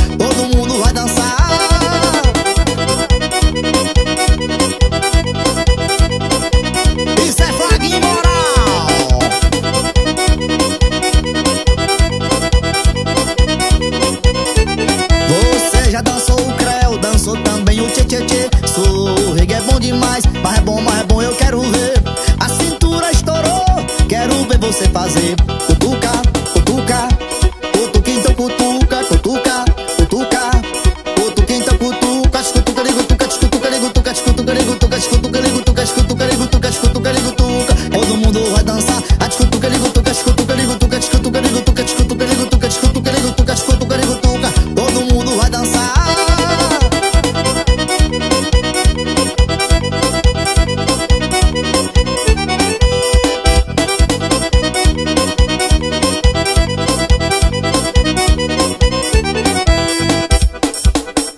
todo mundo vai dançar. Isso é Vaguinho Moral. Você já dançou o creu, dançou também o tchê-tchê-tchê. O reggae é bom demais, mas é bom, eu quero ver. A cintura estourou, quero ver você fazer. Cutuca, cutuca, cutuca, então cutuca, cutuca, cutuca, cutuca, então cutuca, escutuca, ligutuca, escutuca, ligutuca, escutuca, ligutuca, escutuca, ligutuca, escutuca, ligutuca, escutuca, ligutuca. Todo mundo vai dançar.